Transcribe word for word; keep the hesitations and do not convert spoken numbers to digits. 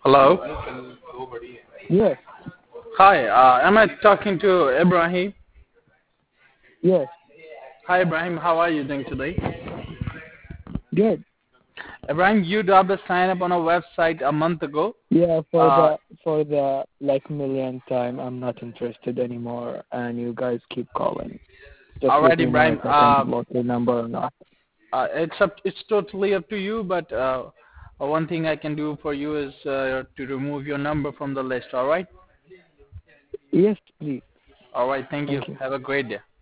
Hello. Yes, Hi. Uh, am I talking to Ibrahim? yes, Hi, Ibrahim. How are you doing today? good. Ibrahim, you dropped a sign up on a website a month ago. Yeah, for Uh, the for the like millionth time, I'm not interested anymore, and you guys keep calling. Just all right, let me know Ibrahim. if I can Uh, block your number or not. uh, it's up. It's totally up to you. But uh, uh, one thing I can do for you is uh, to remove your number from the list. All right. Yes, please. All right. Thank you. Thank you. Have a great day.